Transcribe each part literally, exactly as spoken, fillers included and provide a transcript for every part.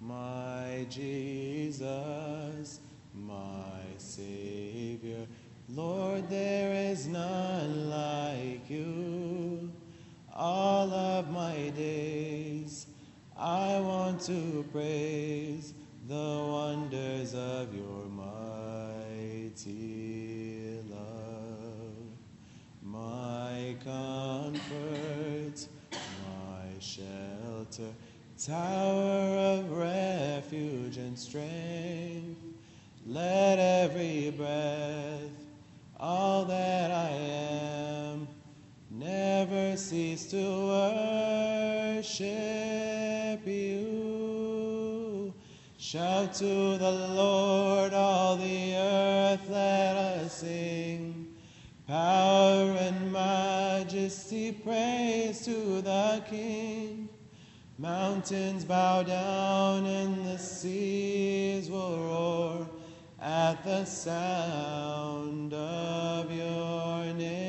my Jesus, my Savior. Lord, there is none like you. All of my days I want to praise the wonders of your mighty love. My comfort, my shelter, tower of refuge and strength. Let every breath, all that I am, never cease to worship you. Shout to the Lord, all the earth, let us sing. Power and majesty, praise to the King. Mountains bow down and the seas will roar at the sound of your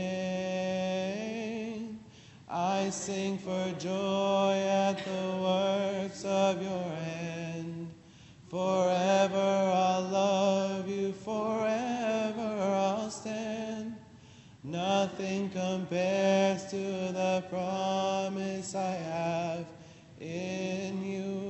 name. I sing for joy at the works of your hand. Forever I'll love you, forever I'll stand. Nothing compares to the promise I have in you.